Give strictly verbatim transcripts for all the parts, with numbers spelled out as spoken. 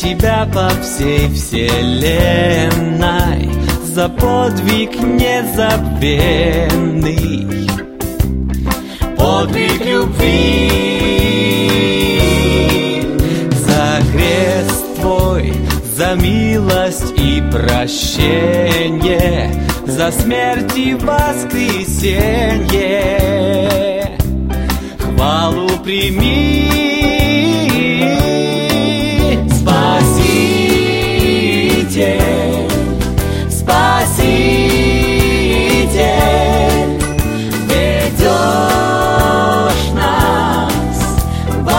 Тебя по всей вселенной за подвиг незабвенный, подвиг любви, за крест Твой, за милость и прощение, за смерть и воскресенье. Хвалу прими, Спаситель, Спаситель, ведешь нас в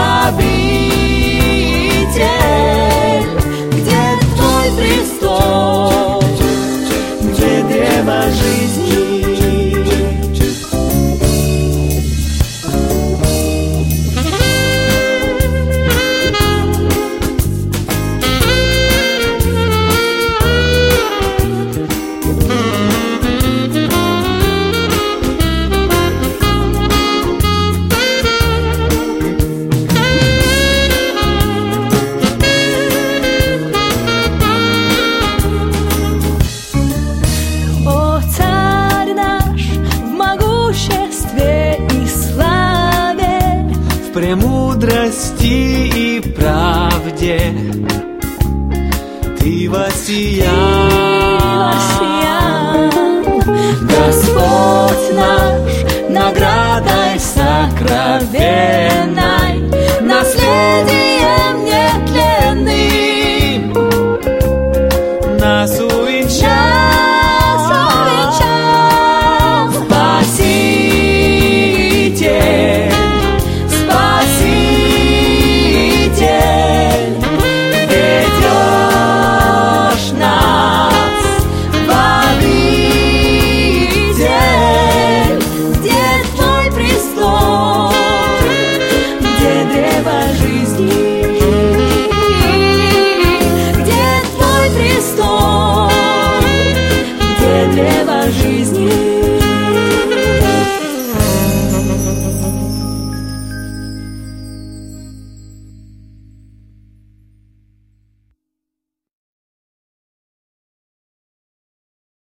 обитель, где Твой престол, где древо жизни. Премудрости и правде Ты воссиял, Господь наш, наградой сокровенной, наследием нетленным.